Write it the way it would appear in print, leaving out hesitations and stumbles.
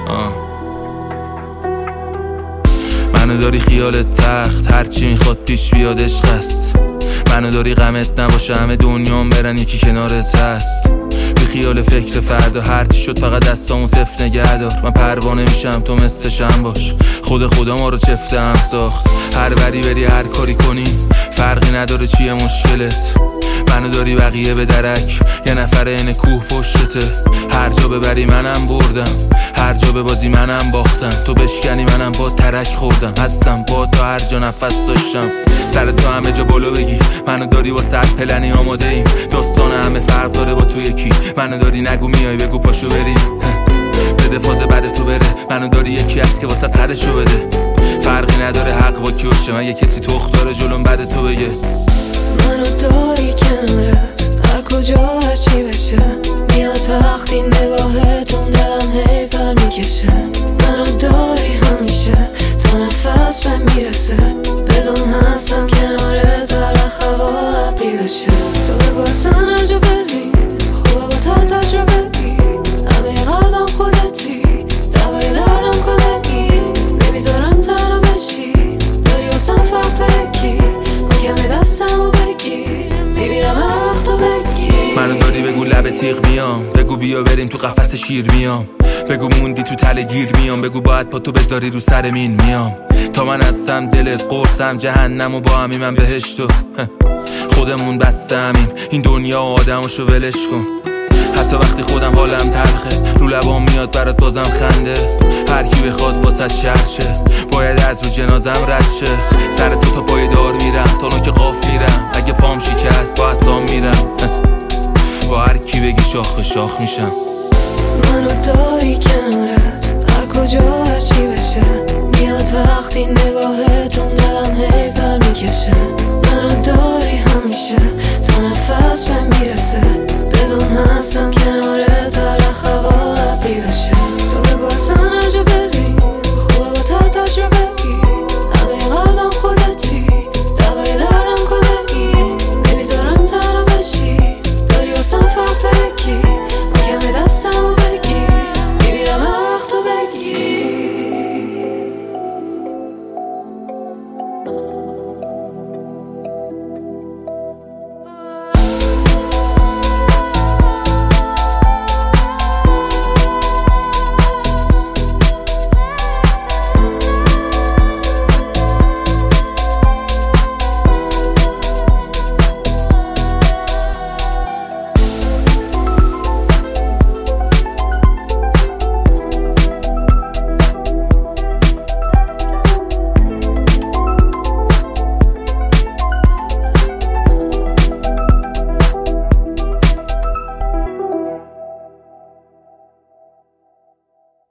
منو داری خیالت تخت، هرچی میخواد پیش بیاد عشق است. منو داری غمت نباشه همه دنیام برن یکی کنارت هست. بی خیال فکر فردا هرچی شد فقط دستامو صفر نگه دار. من پروانه میشم تو مثلشم باش، خدا ما رو چفته هم ساخت. هر بری بری هر کاری کنی فرقی نداره چیه مشکلت. منو داری بقیه به درک، یه نفر این کوه پشتته. هر جا ببری منم بردم، هر جا به بازی منم باختم. تو بشکنی منم با ترک خوردم، هستم با تو هر جا نفس داشتم. سر تو همه جا بالا بگی منو داری با صد پلنی آماده ایم. داستان همه فرق داره با تو یکی. منو داری نگو میای بگو پاشو بریم، بده فاز بعد تو بره. منو داری یکی هست که واسه سرشو بده. فرقی نداره حق با کی باشه، من یه کسی تخت داره جلوم بعد تو بگه. منو داری کنارت هر کجا هرچی بشه. میاد وقتی نگاهتون دلم هی پر میکشه. منو داری همیشه تا نفس به میرسه. بدون هستم کنارت هر وقت هوا ابری بشه. تو بگو اصلا هر جا بری خوبه با تر تجربه بی. همه قلبم خودتی، دوای دردم خودتی. نمیذارم تنها بشی، داری واسم فرق تا یکی. کمی دستمو بگیر، میبینم هر وقت تو بگیر. منو داری بگو لب تیغ میام، بگو بیا بریم تو قفس شیر میام. بگو موندی تو تله گیر میام، بگو باید پا تو بذاری رو سر مین میام. تا من هستم دلت قرصم جهنم و با همی من بهشتو. خودمون بسته همیم این دنیا و آدماشو ولش کن. حتی وقتی خودم حالم تلخه رو لبام میاد برات بازم خنده. هر کی بخواد واسه شهر شه باید از رو جنازم رد شه. سر تو تا پای دار میرم تا نوک قاف میرم. اگه پام شکست با اصلا میرم، با هر کی بگی شاخ به شاخ میشم. منو داری کنارت هر کجا هرچی بشه. میاد وقتی نگاهت روم دلم هی پر میکشه. منو داری همیشه تا نفس به میرسه. بدون هستم کنار